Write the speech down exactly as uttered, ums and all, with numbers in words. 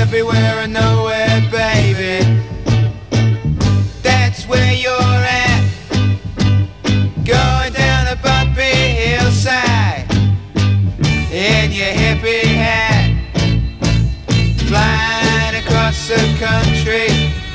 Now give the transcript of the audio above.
everywhere and nowhere, baby. That's where you're at. Going down a bumpy hillside in your hippie hat, flying across the country.